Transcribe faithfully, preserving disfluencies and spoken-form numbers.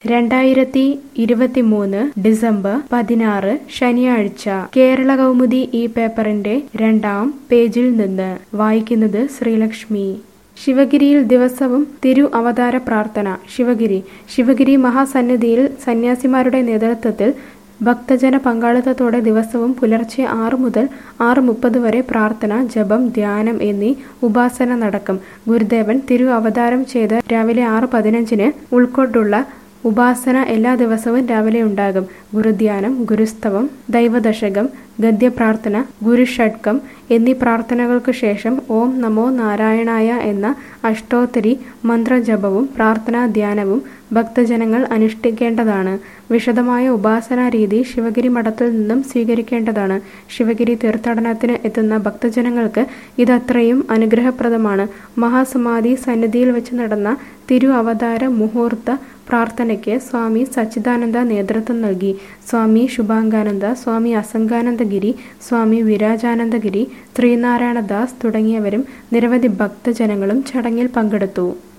രണ്ടായിരത്തി ഇരുപത്തിമൂന്ന് ഡിസംബർ പതിനാറ് ശനിയാഴ്ച കേരള കൗമുദി ഈ പേപ്പറിന്റെ രണ്ടാം പേജിൽ നിന്ന് വായിക്കുന്നത് ശ്രീലക്ഷ്മി. ശിവഗിരിയിൽ ദിവസവും തിരു അവതാര പ്രാർത്ഥന. ശിവഗിരി ശിവഗിരി മഹാസന്നിധിയിൽ സന്യാസിമാരുടെ നേതൃത്വത്തിൽ ഭക്തജന പങ്കാളിത്തത്തോടെ ദിവസവും പുലർച്ചെ ആറ് മുതൽ ആറ് മുപ്പത് വരെ പ്രാർത്ഥന, ജപം, ധ്യാനം എന്നീ ഉപാസന നടക്കും. ഗുരുദേവൻ തിരു അവതാരം ചെയ്ത് രാവിലെ ആറ് പതിനഞ്ചിന് ഉൾക്കൊണ്ടുള്ള ഉപാസന എല്ലാ ദിവസവും രാവിലെ ഉണ്ടാകും. ഗുരുധ്യാനം, ഗുരുസ്തവം, ദൈവദശകം, ഗദ്യപ്രാർത്ഥന, ഗുരുഷഡ്കം എന്നീ പ്രാർത്ഥനകൾക്കു ശേഷം ഓം നമോ നാരായണായ എന്ന അഷ്ടോത്തരി മന്ത്രജപവും പ്രാർത്ഥനാ ധ്യാനവും ഭക്തജനങ്ങൾ അനുഷ്ഠിക്കേണ്ടതാണ്. വിശദമായ ഉപാസനാ രീതി ശിവഗിരി മഠത്തിൽ നിന്നും സ്വീകരിക്കേണ്ടതാണ്. ശിവഗിരി തീർത്ഥാടനത്തിന് എത്തുന്ന ഭക്തജനങ്ങൾക്ക് ഇതത്രയും അനുഗ്രഹപ്രദമാണ്. മഹാസമാധി സന്നിധിയിൽ വെച്ച് നടന്ന തിരു അവതാര മുഹൂർത്ത പ്രാർത്ഥനയ്ക്ക് സ്വാമി സച്ചിദാനന്ദ നേതൃത്വം നൽകി. സ്വാമി ശുഭാംഗാനന്ദ, സ്വാമി അസംഗാനന്ദഗിരി, സ്വാമി വിരാജാനന്ദഗിരി, ശ്രീനാരായണദാസ് തുടങ്ങിയവരും നിരവധി ഭക്തജനങ്ങളും ചടങ്ങിൽ പങ്കെടുത്തു.